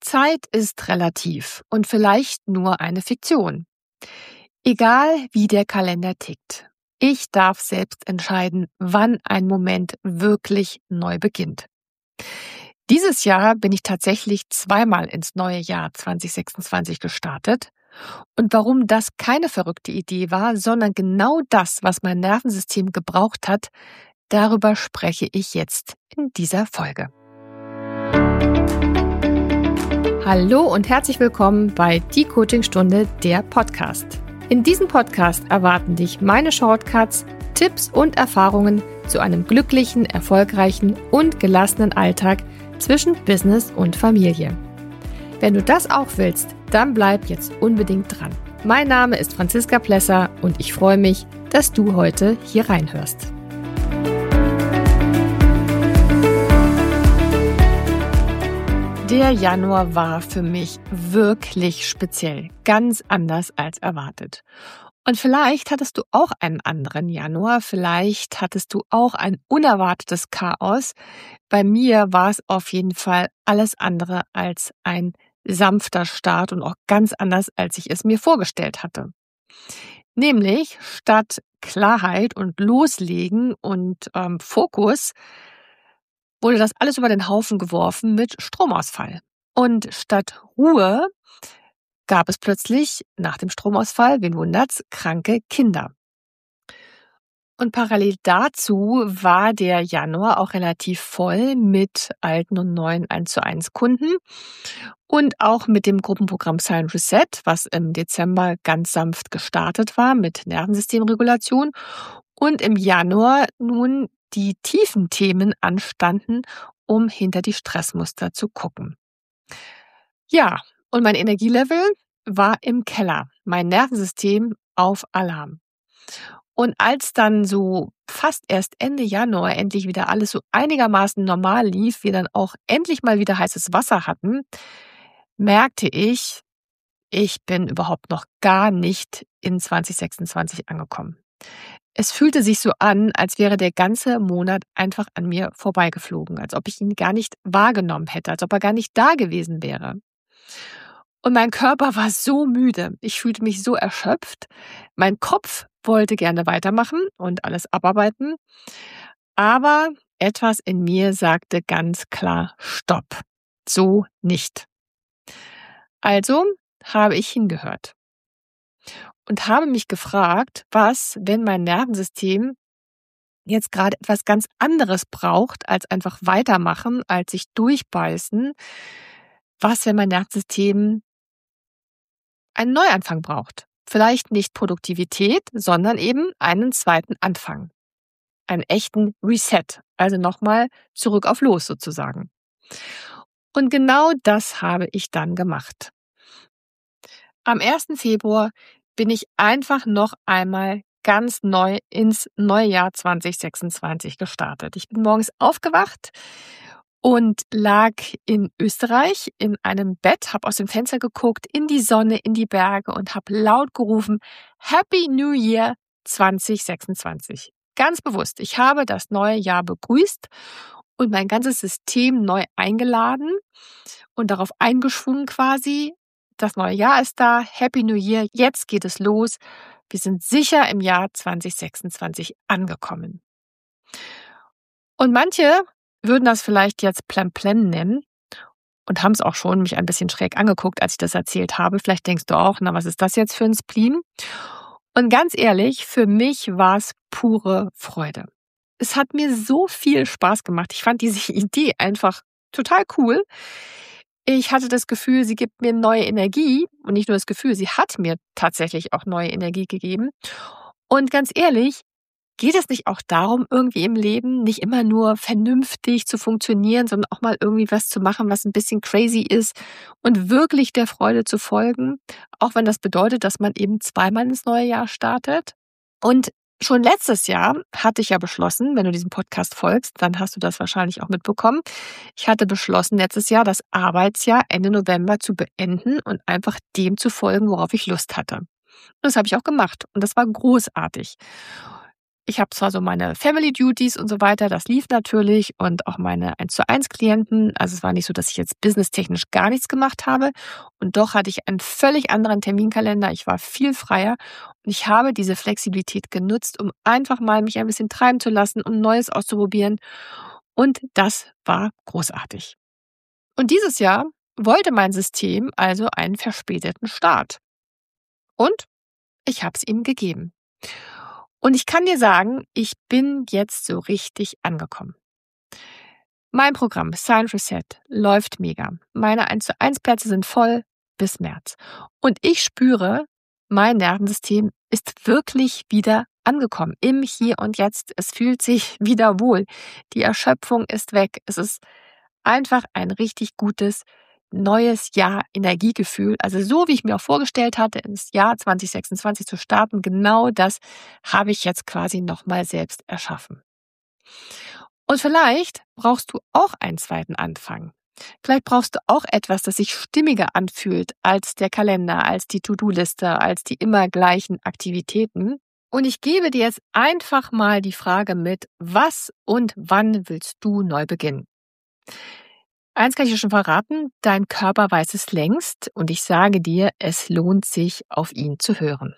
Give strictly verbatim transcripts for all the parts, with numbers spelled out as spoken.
Zeit ist relativ und vielleicht nur eine Fiktion. Egal wie der Kalender tickt, ich darf selbst entscheiden, wann ein Moment wirklich neu beginnt. Dieses Jahr bin ich tatsächlich zweimal ins neue Jahr zwanzig sechsundzwanzig gestartet. Und warum das keine verrückte Idee war, sondern genau das, was mein Nervensystem gebraucht hat, darüber spreche ich jetzt in dieser Folge. Hallo und herzlich willkommen bei Die Coachingstunde, der Podcast. In diesem Podcast erwarten dich meine Shortcuts, Tipps und Erfahrungen zu einem glücklichen, erfolgreichen und gelassenen Alltag zwischen Business und Familie. Wenn du das auch willst, dann bleib jetzt unbedingt dran. Mein Name ist Franziska Plesser und ich freue mich, dass du heute hier reinhörst. Der Januar war für mich wirklich speziell, ganz anders als erwartet. Und vielleicht hattest du auch einen anderen Januar, vielleicht hattest du auch ein unerwartetes Chaos. Bei mir war es auf jeden Fall alles andere als ein sanfter Start und auch ganz anders, als ich es mir vorgestellt hatte. Nämlich statt Klarheit und Loslegen und ähm, Fokus wurde das alles über den Haufen geworfen mit Stromausfall. Und statt Ruhe gab es plötzlich nach dem Stromausfall, wen wundert's, kranke Kinder. Und parallel dazu war der Januar auch relativ voll mit alten und neuen eins zu eins Kunden und auch mit dem Gruppenprogramm Silent Reset, was im Dezember ganz sanft gestartet war mit Nervensystemregulation und im Januar nun die tiefen Themen anstanden, um hinter die Stressmuster zu gucken. Ja, und mein Energielevel war im Keller, mein Nervensystem auf Alarm. Und als dann so fast erst Ende Januar endlich wieder alles so einigermaßen normal lief, wir dann auch endlich mal wieder heißes Wasser hatten, merkte ich, ich bin überhaupt noch gar nicht in zwanzig sechsundzwanzig angekommen. Es fühlte sich so an, als wäre der ganze Monat einfach an mir vorbeigeflogen, als ob ich ihn gar nicht wahrgenommen hätte, als ob er gar nicht da gewesen wäre. Und mein Körper war so müde, ich fühlte mich so erschöpft, mein Kopf wollte gerne weitermachen und alles abarbeiten, aber etwas in mir sagte ganz klar, stopp, so nicht. Also habe ich hingehört und habe mich gefragt, was, wenn mein Nervensystem jetzt gerade etwas ganz anderes braucht, als einfach weitermachen, als sich durchbeißen, was, wenn mein Nervensystem einen Neuanfang braucht. Vielleicht nicht Produktivität, sondern eben einen zweiten Anfang. Einen echten Reset, also nochmal zurück auf Los sozusagen. Und genau das habe ich dann gemacht. Am ersten Februar bin ich einfach noch einmal ganz neu ins neue Jahr zwanzig sechsundzwanzig gestartet. Ich bin morgens aufgewacht und lag in Österreich in einem Bett, habe aus dem Fenster geguckt, in die Sonne, in die Berge und habe laut gerufen, Happy New Year zwanzig sechsundzwanzig. Ganz bewusst, ich habe das neue Jahr begrüßt und mein ganzes System neu eingeladen und darauf eingeschwungen quasi, das neue Jahr ist da, Happy New Year, jetzt geht es los. Wir sind sicher im Jahr zwanzig sechsundzwanzig angekommen. Und manche würden das vielleicht jetzt Plemplem nennen und haben es auch schon mich ein bisschen schräg angeguckt, als ich das erzählt habe. Vielleicht denkst du auch, na, was ist das jetzt für ein Spleen? Und ganz ehrlich, für mich war es pure Freude. Es hat mir so viel Spaß gemacht. Ich fand diese Idee einfach total cool. Ich hatte das Gefühl, sie gibt mir neue Energie und nicht nur das Gefühl, sie hat mir tatsächlich auch neue Energie gegeben. Und ganz ehrlich, geht es nicht auch darum, irgendwie im Leben nicht immer nur vernünftig zu funktionieren, sondern auch mal irgendwie was zu machen, was ein bisschen crazy ist und wirklich der Freude zu folgen, auch wenn das bedeutet, dass man eben zweimal ins neue Jahr startet? Und schon letztes Jahr hatte ich ja beschlossen, wenn du diesem Podcast folgst, dann hast du das wahrscheinlich auch mitbekommen. Ich hatte beschlossen, letztes Jahr das Arbeitsjahr Ende November zu beenden und einfach dem zu folgen, worauf ich Lust hatte. Und das habe ich auch gemacht und das war großartig. Ich habe zwar so meine Family Duties und so weiter, das lief natürlich und auch meine eins zu eins Klienten. Also es war nicht so, dass ich jetzt businesstechnisch gar nichts gemacht habe. Und doch hatte ich einen völlig anderen Terminkalender. Ich war viel freier und ich habe diese Flexibilität genutzt, um einfach mal mich ein bisschen treiben zu lassen und Neues auszuprobieren. Und das war großartig. Und dieses Jahr wollte mein System also einen verspäteten Start. Und ich habe es ihm gegeben. Und ich kann dir sagen, ich bin jetzt so richtig angekommen. Mein Programm Sign Reset läuft mega. Meine eins zu eins Plätze sind voll bis März. Und ich spüre, mein Nervensystem ist wirklich wieder angekommen. Im Hier und Jetzt. Es fühlt sich wieder wohl. Die Erschöpfung ist weg. Es ist einfach ein richtig gutes neues Jahr Energiegefühl. Also so, wie ich mir auch vorgestellt hatte, ins Jahr zwanzig sechsundzwanzig zu starten, genau das habe ich jetzt quasi nochmal selbst erschaffen. Und vielleicht brauchst du auch einen zweiten Anfang. Vielleicht brauchst du auch etwas, das sich stimmiger anfühlt als der Kalender, als die To-Do-Liste, als die immer gleichen Aktivitäten. Und ich gebe dir jetzt einfach mal die Frage mit, was und wann willst du neu beginnen? Eins kann ich dir schon verraten, dein Körper weiß es längst und ich sage dir, es lohnt sich, auf ihn zu hören.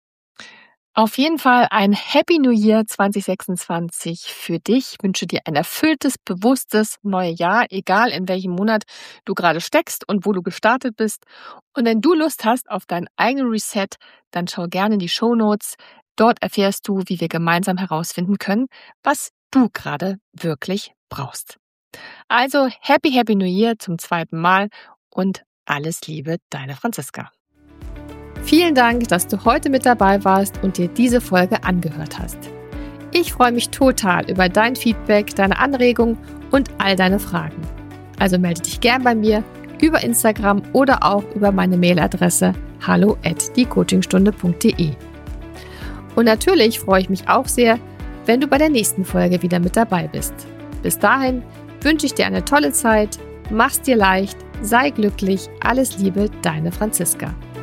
Auf jeden Fall ein Happy New Year zwanzig sechsundzwanzig für dich. Ich wünsche dir ein erfülltes, bewusstes neues Jahr, egal in welchem Monat du gerade steckst und wo du gestartet bist. Und wenn du Lust hast auf deinen eigenen Reset, dann schau gerne in die Shownotes. Dort erfährst du, wie wir gemeinsam herausfinden können, was du gerade wirklich brauchst. Also Happy Happy New Year zum zweiten Mal und alles Liebe, deine Franziska. Vielen Dank, dass du heute mit dabei warst und dir diese Folge angehört hast. Ich freue mich total über dein Feedback, deine Anregungen und all deine Fragen. Also melde dich gern bei mir über Instagram oder auch über meine Mailadresse hallo at die coachingstunde punkt de. Und natürlich freue ich mich auch sehr, wenn du bei der nächsten Folge wieder mit dabei bist. Bis dahin wünsche ich dir eine tolle Zeit, mach's dir leicht, sei glücklich, alles Liebe, deine Franziska.